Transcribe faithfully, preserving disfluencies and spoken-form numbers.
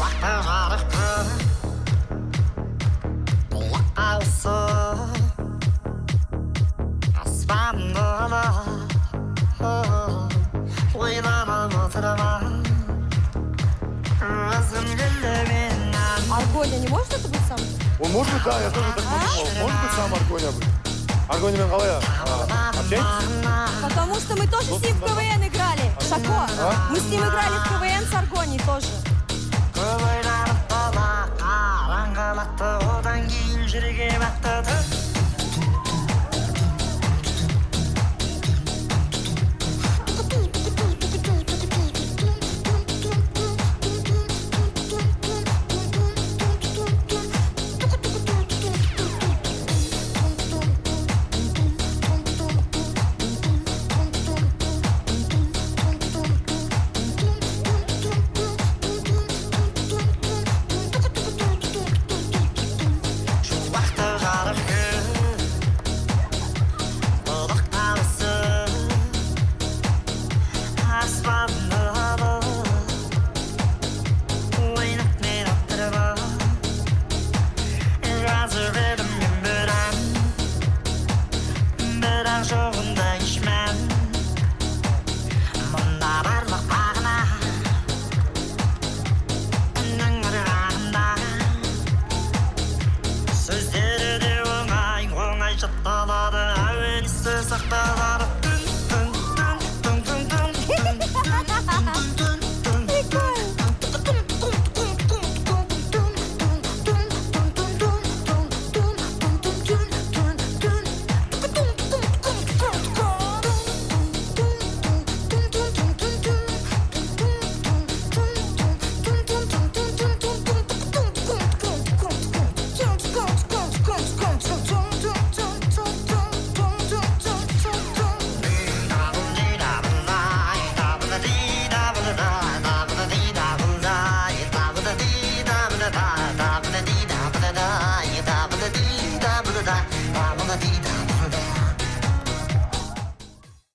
Аргоня не может это быть сам? Он может быть, да, я тоже так подумал. Может быть сам Аргоня быть. Аргоня мен қалай общаетесь? Потому что мы тоже с ним в КВН играли. Шако, а? мы с ним играли в КВН с Аргоней тоже. Aspam